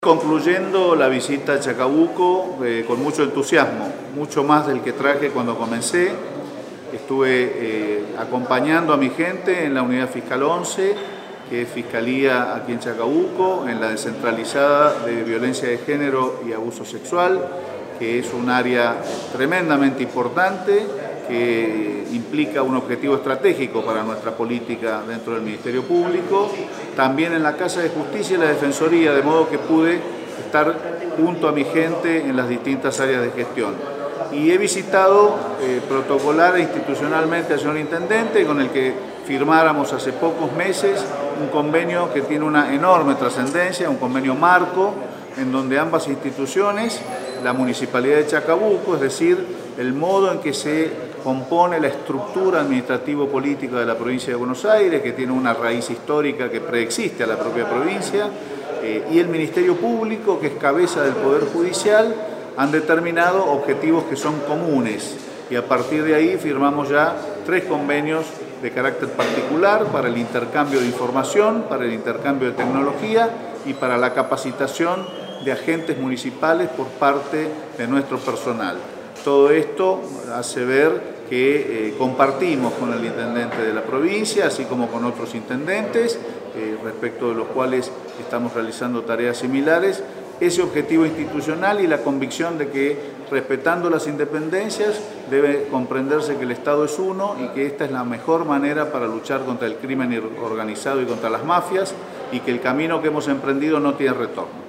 Concluyendo la visita a Chacabuco con mucho entusiasmo, mucho más del que traje cuando comencé. Estuve acompañando a mi gente en la unidad fiscal 11, que es Fiscalía aquí en Chacabuco, en la descentralizada de violencia de género y abuso sexual, que es un área tremendamente importante, que implica un objetivo estratégico para nuestra política dentro del Ministerio Público, también en la Casa de Justicia y la Defensoría, de modo que pude estar junto a mi gente en las distintas áreas de gestión. Y he visitado protocolar e institucionalmente al señor Intendente, con el que firmáramos hace pocos meses un convenio que tiene una enorme trascendencia, un convenio marco, en donde ambas instituciones, la Municipalidad de Chacabuco, es decir, el modo en que se compone la estructura administrativo-política de la provincia de Buenos Aires, que tiene una raíz histórica que preexiste a la propia provincia, y el Ministerio Público, que es cabeza del Poder Judicial, han determinado objetivos que son comunes, y a partir de ahí firmamos ya 3 convenios de carácter particular para el intercambio de información, para el intercambio de tecnología y para la capacitación de agentes municipales por parte de nuestro personal. Todo esto hace ver que compartimos con el intendente de la provincia, así como con otros intendentes, respecto de los cuales estamos realizando tareas similares, ese objetivo institucional y la convicción de que, respetando las independencias, debe comprenderse que el Estado es uno y que esta es la mejor manera para luchar contra el crimen organizado y contra las mafias, y que el camino que hemos emprendido no tiene retorno.